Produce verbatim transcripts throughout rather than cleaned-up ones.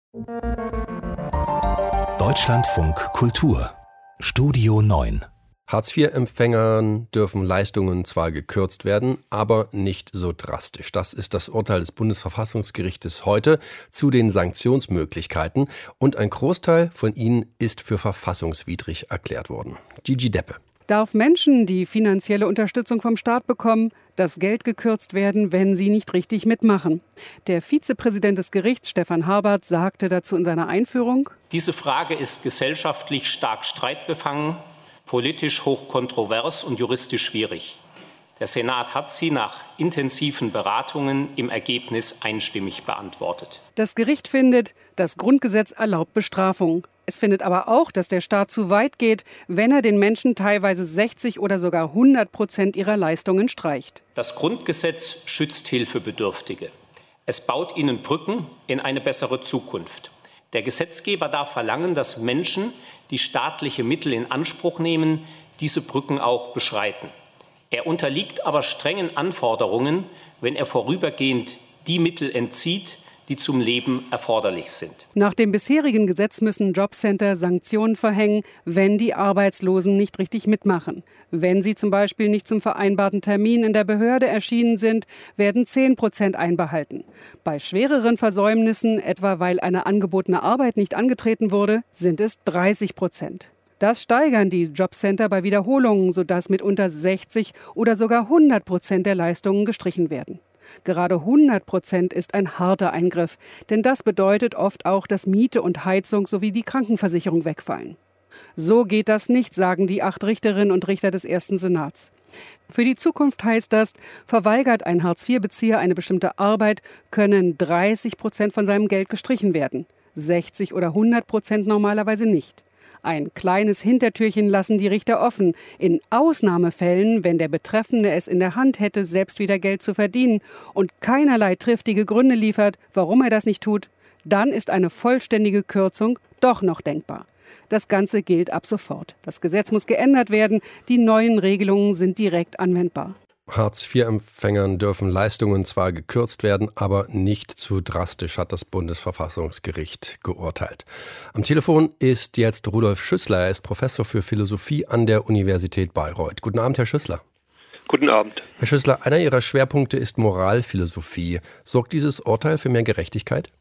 Deutschlandfunk Kultur Studio neun. Hartz-vier-Empfängern dürfen Leistungen zwar gekürzt werden, aber nicht so drastisch. Das ist das Urteil des Bundesverfassungsgerichtes heute zu den Sanktionsmöglichkeiten. Und ein Großteil von ihnen ist für verfassungswidrig erklärt worden. Gigi Deppe. Darf Menschen, die finanzielle Unterstützung vom Staat bekommen, das Geld gekürzt werden, wenn sie nicht richtig mitmachen? Der Vizepräsident des Gerichts, Stefan Habert, sagte dazu in seiner Einführung: Diese Frage ist gesellschaftlich stark streitbefangen, politisch hochkontrovers und juristisch schwierig. Der Senat hat sie nach intensiven Beratungen im Ergebnis einstimmig beantwortet. Das Gericht findet, das Grundgesetz erlaubt Bestrafung. Es findet aber auch, dass der Staat zu weit geht, wenn er den Menschen teilweise sechzig oder sogar hundert Prozent ihrer Leistungen streicht. Das Grundgesetz schützt Hilfebedürftige. Es baut ihnen Brücken in eine bessere Zukunft. Der Gesetzgeber darf verlangen, dass Menschen, die staatliche Mittel in Anspruch nehmen, diese Brücken auch beschreiten. Er unterliegt aber strengen Anforderungen, wenn er vorübergehend die Mittel entzieht, die zum Leben erforderlich sind. Nach dem bisherigen Gesetz müssen Jobcenter Sanktionen verhängen, wenn die Arbeitslosen nicht richtig mitmachen. Wenn sie zum Beispiel nicht zum vereinbarten Termin in der Behörde erschienen sind, werden zehn Prozent einbehalten. Bei schwereren Versäumnissen, etwa weil eine angebotene Arbeit nicht angetreten wurde, sind es dreißig Prozent. Das steigern die Jobcenter bei Wiederholungen, sodass mitunter sechzig oder sogar hundert Prozent der Leistungen gestrichen werden. Gerade hundert Prozent ist ein harter Eingriff, denn das bedeutet oft auch, dass Miete und Heizung sowie die Krankenversicherung wegfallen. So geht das nicht, sagen die acht Richterinnen und Richter des ersten Senats. Für die Zukunft heißt das, verweigert ein Hartz-vier-Bezieher eine bestimmte Arbeit, können dreißig Prozent von seinem Geld gestrichen werden, sechzig oder hundert Prozent normalerweise nicht. Ein kleines Hintertürchen lassen die Richter offen. In Ausnahmefällen, wenn der Betreffende es in der Hand hätte, selbst wieder Geld zu verdienen und keinerlei triftige Gründe liefert, warum er das nicht tut, dann ist eine vollständige Kürzung doch noch denkbar. Das Ganze gilt ab sofort. Das Gesetz muss geändert werden. Die neuen Regelungen sind direkt anwendbar. Hartz-vier-Empfängern dürfen Leistungen zwar gekürzt werden, aber nicht zu drastisch, hat das Bundesverfassungsgericht geurteilt. Am Telefon ist jetzt Rudolf Schüssler. Er ist Professor für Philosophie an der Universität Bayreuth. Guten Abend, Herr Schüssler. Guten Abend. Herr Schüssler, einer Ihrer Schwerpunkte ist Moralphilosophie. Sorgt dieses Urteil für mehr Gerechtigkeit?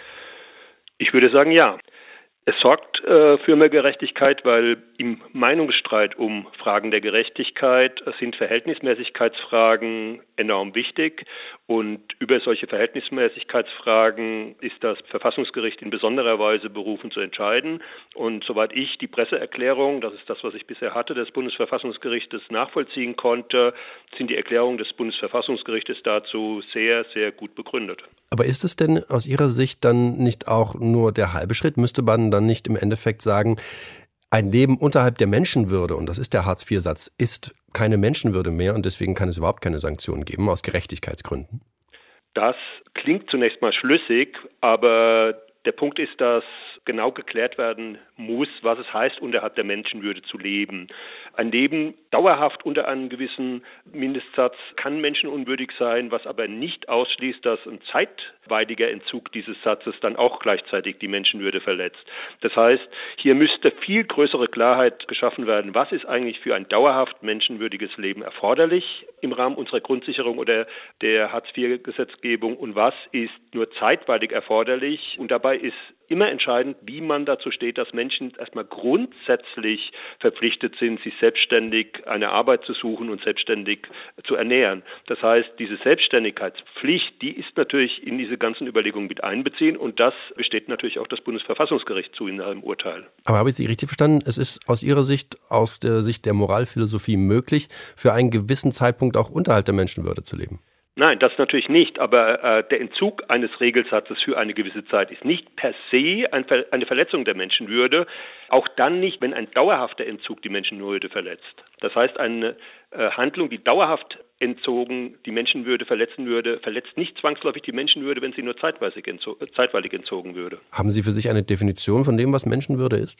Ich würde sagen, ja. Es sorgt äh, für mehr Gerechtigkeit, weil im Meinungsstreit um Fragen der Gerechtigkeit sind Verhältnismäßigkeitsfragen enorm wichtig. Und über solche Verhältnismäßigkeitsfragen ist das Verfassungsgericht in besonderer Weise berufen zu entscheiden. Und soweit ich die Presseerklärung, das ist das, was ich bisher hatte, des Bundesverfassungsgerichtes nachvollziehen konnte, sind die Erklärungen des Bundesverfassungsgerichtes dazu sehr, sehr gut begründet. Aber ist es denn aus Ihrer Sicht dann nicht auch nur der halbe Schritt? Müsste man dann nicht im Endeffekt sagen, ein Leben unterhalb der Menschenwürde, und das ist der Hartz-vier-Satz, ist keine Menschenwürde mehr und deswegen kann es überhaupt keine Sanktionen geben, aus Gerechtigkeitsgründen? Das klingt zunächst mal schlüssig, aber der Punkt ist, dass genau geklärt werden muss, was es heißt, unterhalb der Menschenwürde zu leben. Ein Leben dauerhaft unter einem gewissen Mindestsatz kann menschenunwürdig sein, was aber nicht ausschließt, dass ein zeitweiliger Entzug dieses Satzes dann auch gleichzeitig die Menschenwürde verletzt. Das heißt, hier müsste viel größere Klarheit geschaffen werden, was ist eigentlich für ein dauerhaft menschenwürdiges Leben erforderlich im Rahmen unserer Grundsicherung oder der Hartz-vier-Gesetzgebung und was ist nur zeitweilig erforderlich. Und dabei ist immer entscheidend, wie man dazu steht, dass Menschen erstmal grundsätzlich verpflichtet sind, sich selbstständig eine Arbeit zu suchen und selbstständig zu ernähren. Das heißt, diese Selbstständigkeitspflicht, die ist natürlich in diese ganzen Überlegungen mit einbeziehen und das besteht natürlich auch das Bundesverfassungsgericht zu in seinem Urteil. Aber habe ich Sie richtig verstanden? Es ist aus Ihrer Sicht, aus der Sicht der Moralphilosophie möglich, für einen gewissen Zeitpunkt auch unterhalb der Menschenwürde zu leben? Nein, das natürlich nicht, aber äh, der Entzug eines Regelsatzes für eine gewisse Zeit ist nicht per se ein Ver- eine Verletzung der Menschenwürde, auch dann nicht, wenn ein dauerhafter Entzug die Menschenwürde verletzt. Das heißt, eine äh, Handlung, die dauerhaft entzogen die Menschenwürde verletzen würde, verletzt nicht zwangsläufig die Menschenwürde, wenn sie nur zeitweilig, entzo- zeitweilig entzogen würde. Haben Sie für sich eine Definition von dem, was Menschenwürde ist?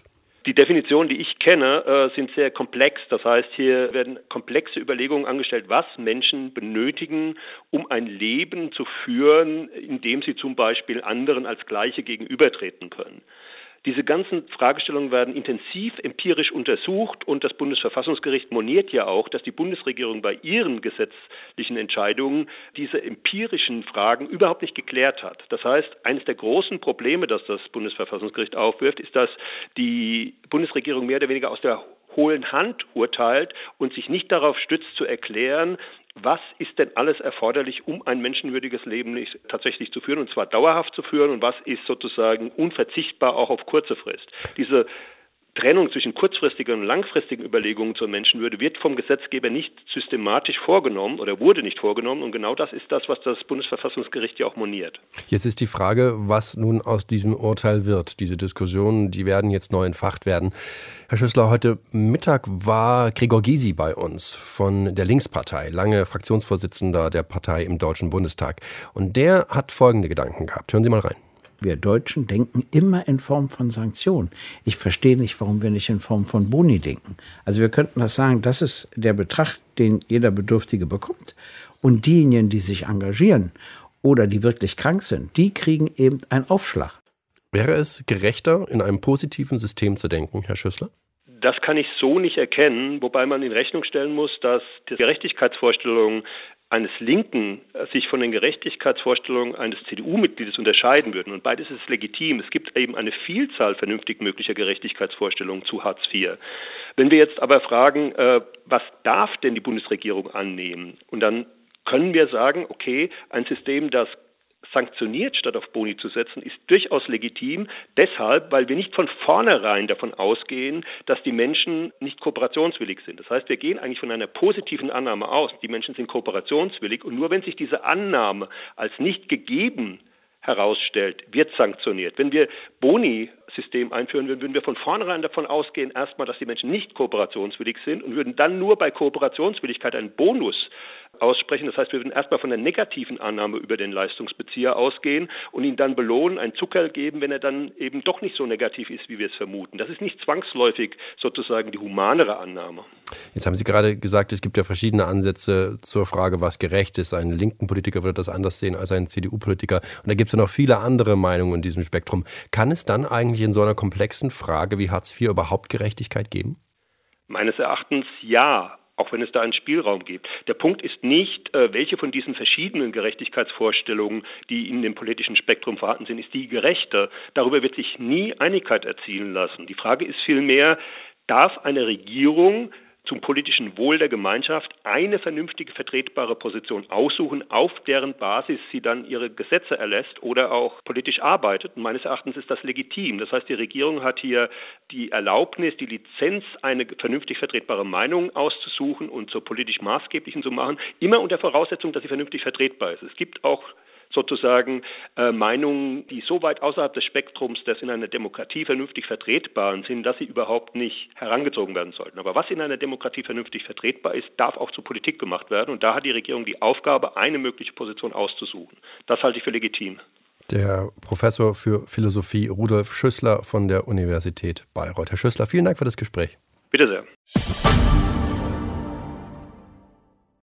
Die Definitionen, die ich kenne, äh, sind sehr komplex. Das heißt, hier werden komplexe Überlegungen angestellt, was Menschen benötigen, um ein Leben zu führen, in dem sie zum Beispiel anderen als Gleiche gegenübertreten können. Diese ganzen Fragestellungen werden intensiv empirisch untersucht und das Bundesverfassungsgericht moniert ja auch, dass die Bundesregierung bei ihren gesetzlichen Entscheidungen diese empirischen Fragen überhaupt nicht geklärt hat. Das heißt, eines der großen Probleme, das das Bundesverfassungsgericht aufwirft, ist, dass die Bundesregierung mehr oder weniger aus der hohlen Hand urteilt und sich nicht darauf stützt zu erklären, was ist denn alles erforderlich, um ein menschenwürdiges Leben nicht tatsächlich zu führen, und zwar dauerhaft zu führen, und was ist sozusagen unverzichtbar auch auf kurze Frist. Diese Trennung zwischen kurzfristigen und langfristigen Überlegungen zur Menschenwürde wird vom Gesetzgeber nicht systematisch vorgenommen oder wurde nicht vorgenommen. Und genau das ist das, was das Bundesverfassungsgericht ja auch moniert. Jetzt ist die Frage, was nun aus diesem Urteil wird. Diese Diskussionen, die werden jetzt neu entfacht werden. Herr Schüssler, heute Mittag war Gregor Gysi bei uns von der Linkspartei, lange Fraktionsvorsitzender der Partei im Deutschen Bundestag. Und der hat folgende Gedanken gehabt. Hören Sie mal rein. Wir Deutschen denken immer in Form von Sanktionen. Ich verstehe nicht, warum wir nicht in Form von Boni denken. Also wir könnten das sagen, das ist der Betrag, den jeder Bedürftige bekommt. Und diejenigen, die sich engagieren oder die wirklich krank sind, die kriegen eben einen Aufschlag. Wäre es gerechter, in einem positiven System zu denken, Herr Schüssler? Das kann ich so nicht erkennen, wobei man in Rechnung stellen muss, dass die Gerechtigkeitsvorstellungen eines Linken sich von den Gerechtigkeitsvorstellungen eines C D U-Mitgliedes unterscheiden würden. Und beides ist legitim. Es gibt eben eine Vielzahl vernünftig möglicher Gerechtigkeitsvorstellungen zu Hartz vier. Wenn wir jetzt aber fragen, äh, was darf denn die Bundesregierung annehmen? Und dann können wir sagen, okay, ein System, das sanktioniert, statt auf Boni zu setzen, ist durchaus legitim. Deshalb, weil wir nicht von vornherein davon ausgehen, dass die Menschen nicht kooperationswillig sind. Das heißt, wir gehen eigentlich von einer positiven Annahme aus. Die Menschen sind kooperationswillig und nur wenn sich diese Annahme als nicht gegeben herausstellt, wird sanktioniert. Wenn wir Boni-System einführen würden, würden wir von vornherein davon ausgehen, erstmal, dass die Menschen nicht kooperationswillig sind und würden dann nur bei Kooperationswilligkeit einen Bonus aussprechen. Das heißt, wir würden erstmal von der negativen Annahme über den Leistungsbezieher ausgehen und ihn dann belohnen, einen Zuckerl geben, wenn er dann eben doch nicht so negativ ist, wie wir es vermuten. Das ist nicht zwangsläufig sozusagen die humanere Annahme. Jetzt haben Sie gerade gesagt, es gibt ja verschiedene Ansätze zur Frage, was gerecht ist. Ein linken Politiker würde das anders sehen als ein C D U-Politiker. Und da gibt es ja noch viele andere Meinungen in diesem Spektrum. Kann es dann eigentlich in so einer komplexen Frage wie Hartz vier überhaupt Gerechtigkeit geben? Meines Erachtens ja. Auch wenn es da einen Spielraum gibt. Der Punkt ist nicht, welche von diesen verschiedenen Gerechtigkeitsvorstellungen, die in dem politischen Spektrum vorhanden sind, ist die gerechte. Darüber wird sich nie Einigkeit erzielen lassen. Die Frage ist vielmehr, darf eine Regierung zum politischen Wohl der Gemeinschaft eine vernünftige, vertretbare Position aussuchen, auf deren Basis sie dann ihre Gesetze erlässt oder auch politisch arbeitet. Und meines Erachtens ist das legitim. Das heißt, die Regierung hat hier die Erlaubnis, die Lizenz, eine vernünftig vertretbare Meinung auszusuchen und zur politisch maßgeblichen zu machen, immer unter Voraussetzung, dass sie vernünftig vertretbar ist. Es gibt auch sozusagen äh, Meinungen, die so weit außerhalb des Spektrums des in einer Demokratie vernünftig Vertretbaren sind, dass sie überhaupt nicht herangezogen werden sollten. Aber was in einer Demokratie vernünftig vertretbar ist, darf auch zur Politik gemacht werden. Und da hat die Regierung die Aufgabe, eine mögliche Position auszusuchen. Das halte ich für legitim. Der Professor für Philosophie Rudolf Schüssler von der Universität Bayreuth. Herr Schüssler, vielen Dank für das Gespräch. Bitte sehr.